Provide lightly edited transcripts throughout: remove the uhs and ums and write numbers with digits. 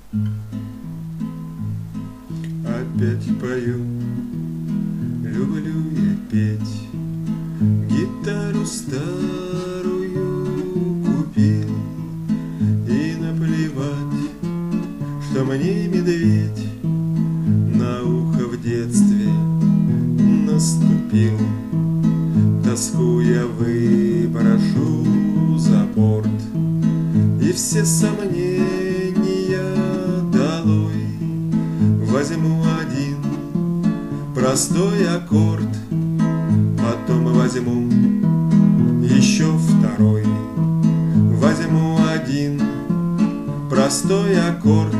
Опять пою, люблю я петь, гитару старую купил, и наплевать, что мне медведь на ухо в детстве наступил. Тоску я выброшу за борт, и все сомнения долой. Возьму один простой аккорд, потом возьму еще второй. Возьму один простой аккорд,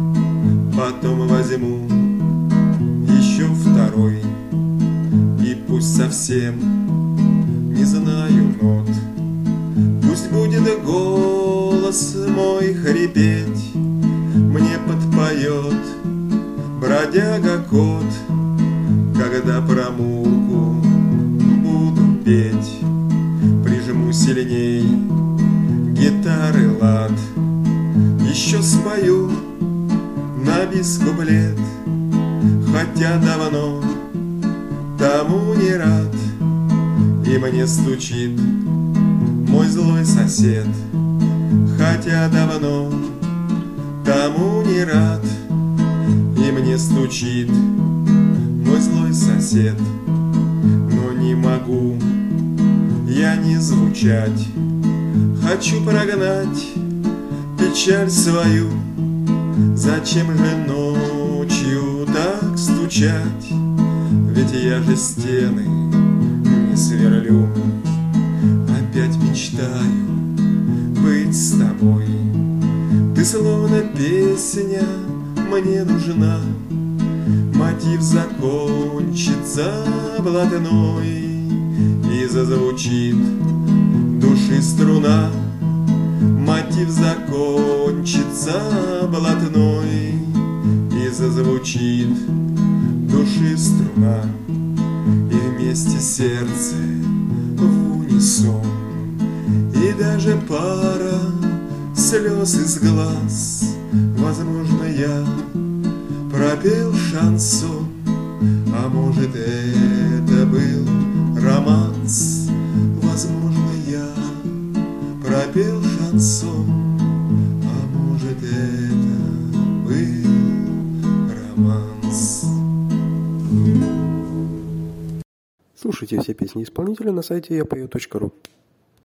потом возьму еще второй. И пусть совсем не знаю нот, пусть будет голос мой хрипеть, мне подпоет бродяга-кот, когда про Мурку буду петь. Прижму сильней гитары лад, еще спою на бис куплет, хотя давно тому не рад. И мне стучит мой злой сосед, хотя давно тому не рад. И мне стучит мой злой сосед, но не могу я не звучать. Хочу прогнать печаль свою, зачем же ночью так стучать? Ведь я же стены не сверлю. Опять мечтаю быть с тобой, ты словно песня мне нужна. Мотив закончится блатной, и зазвучит души струна. Мотив закончится блатной, и зазвучит души струна. И вместе сердце в унисон, и даже пара слез из глаз. Возможно, я пропел шансон, а может, это был романс. Возможно, я пропел шансон, а может, это был романс. Слушайте все песни исполнителя на сайте yapою.ru.